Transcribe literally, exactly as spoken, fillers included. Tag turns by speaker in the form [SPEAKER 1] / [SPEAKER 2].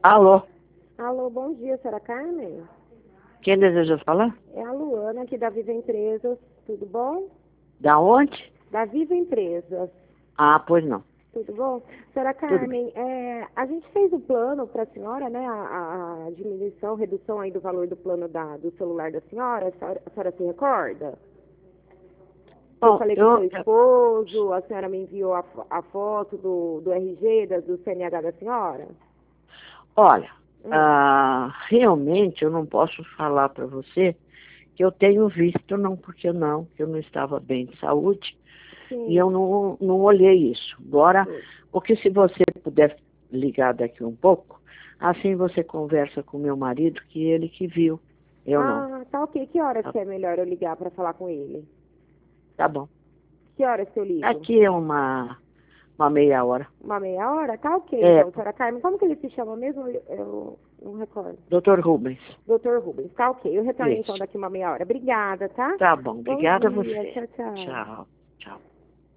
[SPEAKER 1] Alô,
[SPEAKER 2] Alô, bom dia, senhora Carmen?
[SPEAKER 1] quem deseja falar?
[SPEAKER 2] É a Luana aqui da Viva Empresas, tudo bom?
[SPEAKER 1] Da onde?
[SPEAKER 2] Da Viva Empresas,
[SPEAKER 1] Ah, pois não.
[SPEAKER 2] tudo bom? Senhora
[SPEAKER 1] Tudo bem.
[SPEAKER 2] Carmen, é, a gente fez o plano para a senhora, né, a, a diminuição, redução aí do valor do plano da, do celular da senhora, a senhora, a senhora se recorda? Eu
[SPEAKER 1] Bom,
[SPEAKER 2] falei com o seu
[SPEAKER 1] eu, eu-
[SPEAKER 2] esposo, a senhora me enviou a, fo- a foto do, do R G, da, do C N H da senhora?
[SPEAKER 1] olha,
[SPEAKER 2] Hum,
[SPEAKER 1] ah, realmente eu não posso falar para você que eu tenho visto, não, porque não, que eu não estava bem de saúde e eu
[SPEAKER 2] sim,
[SPEAKER 1] não, não olhei isso. Agora,
[SPEAKER 2] sim.
[SPEAKER 1] porque se você puder ligar daqui um pouco, assim você conversa com meu marido, que ele que viu, eu não.
[SPEAKER 2] Ah, tá ok. Que horas
[SPEAKER 1] Tá,
[SPEAKER 2] que é melhor eu ligar para falar com ele?
[SPEAKER 1] tá bom.
[SPEAKER 2] Que horas que eu ligo?
[SPEAKER 1] Aqui é uma, uma meia hora.
[SPEAKER 2] Uma meia hora? Tá ok,
[SPEAKER 1] É,
[SPEAKER 2] então, senhora Carmen. Como que ele se chama mesmo? Eu, eu não recordo.
[SPEAKER 1] doutor Rubens.
[SPEAKER 2] doutor Rubens. Tá ok. Eu retorno então
[SPEAKER 1] Isso.
[SPEAKER 2] daqui uma meia hora. Obrigada, tá?
[SPEAKER 1] Tá bom,
[SPEAKER 2] Bom
[SPEAKER 1] obrigada a
[SPEAKER 2] dia.
[SPEAKER 1] você.
[SPEAKER 2] Tchau, tchau.
[SPEAKER 1] Tchau, tchau.